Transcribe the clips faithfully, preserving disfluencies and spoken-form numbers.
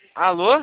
Alô?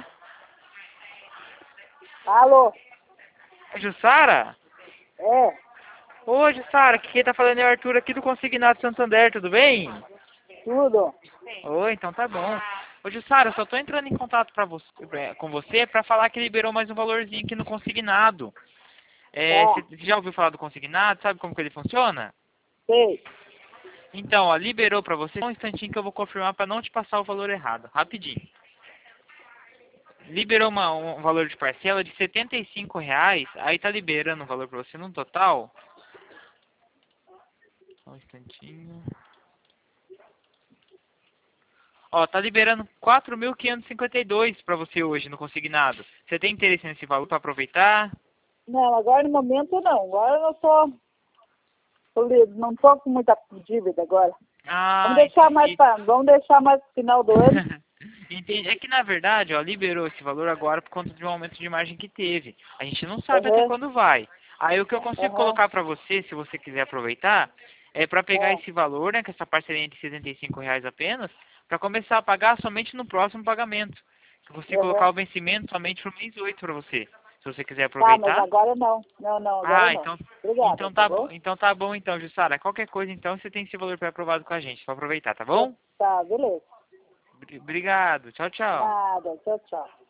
Alô? É Jussara? É, Ô, Jussara, aqui quem tá falando é o Arthur aqui do Consignado Santander, tudo bem? tudo. Oi, então tá bom. Ô, Jussara, eu só tô entrando em contato pra você, pra- com você pra falar que liberou mais um valorzinho aqui no Consignado. É, Tá, você já ouviu falar do Consignado? Sabe como que ele funciona? sei. Então, ó, liberou pra você. Só um instantinho que eu vou confirmar pra não te passar o valor errado. Rapidinho. Liberou uma- um valor de parcela de setenta e cinco reais. Aí tá liberando o valor pra você no total. Só um instantinho. Ó, tá liberando quatro mil quinhentos e cinquenta e dois pra você hoje no consignado. Você tem interesse nesse valor pra aproveitar? Não, agora no momento não. Agora eu não tô, tô livre, não tô com muita dívida agora. Vamos Ah, deixar mais entendi. para, vamos deixar mais pro final do ano. Entendi. É que na verdade, ó, liberou esse valor agora por conta de um aumento de margem que teve. A gente não sabe até Aham, quando vai. Aí o que eu consigo aham, colocar pra você, se você quiser aproveitar, é pra pegar é, esse valor, né, que essa parceria de setenta e cinco reais apenas, pra começar a pagar somente no próximo pagamento. Se você aham. colocar o vencimento somente no mês oito pra você. Se você quiser Tá, mas aproveitar. agora não. Não, não, agora Ah, não. então, Obrigada, então tá tá bom, bom? então tá bom então, Jussara. Qualquer coisa então você tem esse valor pré-aprovado com a gente, pra aproveitar, tá Tá, bom? tá, beleza. Bri- Obrigado. Tchau, tchau. Nada, tchau, tchau.